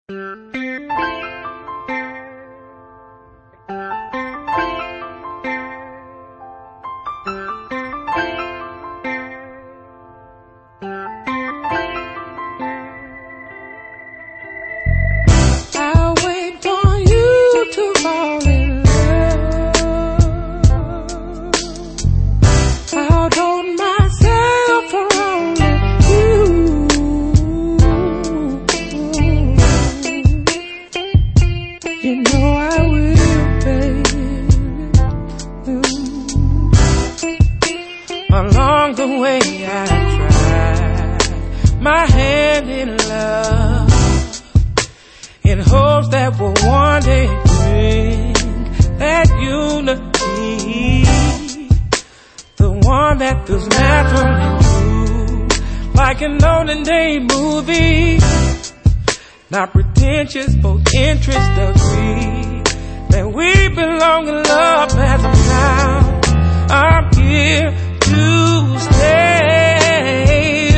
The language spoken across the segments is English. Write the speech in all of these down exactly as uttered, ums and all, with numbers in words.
Along the way I tried my hand in love, in hopes that we'll one day bring that unity, the one that feels natural and true, like an olden day movie. Not pretentious, both interests agree that we belong in love as of now. I'm here to stay.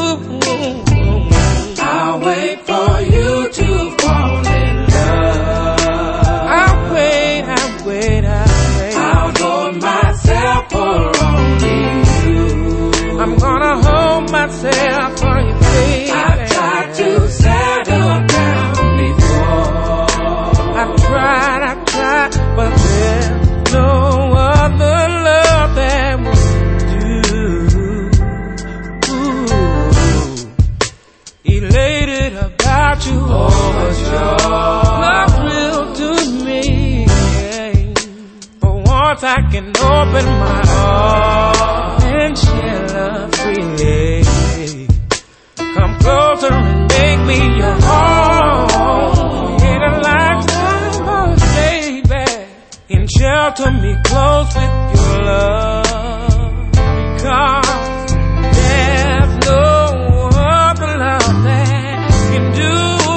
I'll wait for you to fall in love. I'll wait, I'll wait, I'll wait. I'll hold myself for only you. I'm gonna hold myself for you, baby. I've tried to settle down before. I've tried, I've tried, but there's no other love that will about you, overjoyed, love real to me. But once I can open my heart and share love freely, come closer and make me your home. In a lifetime, oh baby, and shelter me close with your love, because there's no other love that can do.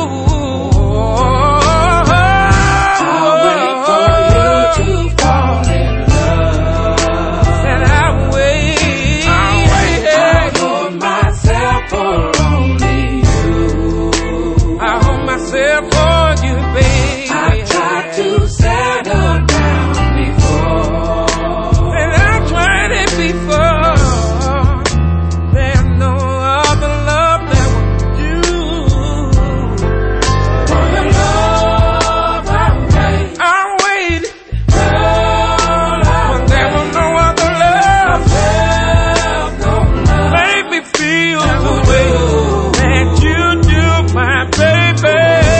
I'll wait for you to fall in love. And I'll wait. I'll wait. I'll hold myself for only you. I'll hold myself for you, baby. I've tried to settle down before, and I've tried it before. There's no other love that will do. For your love, I'll wait. I'll wait. But there was no other love. Make me feel the way that you do, my baby.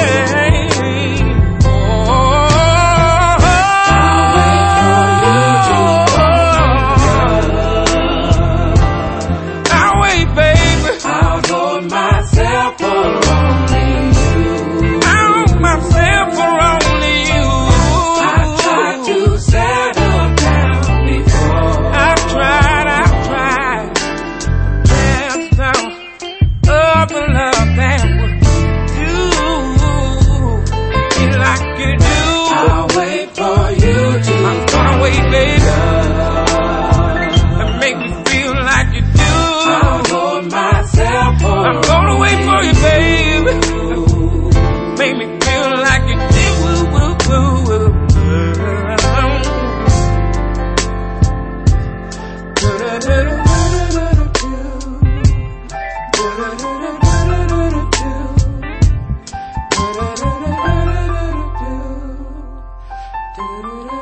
I'm gonna wait for you, baby. Make me feel like you do. Do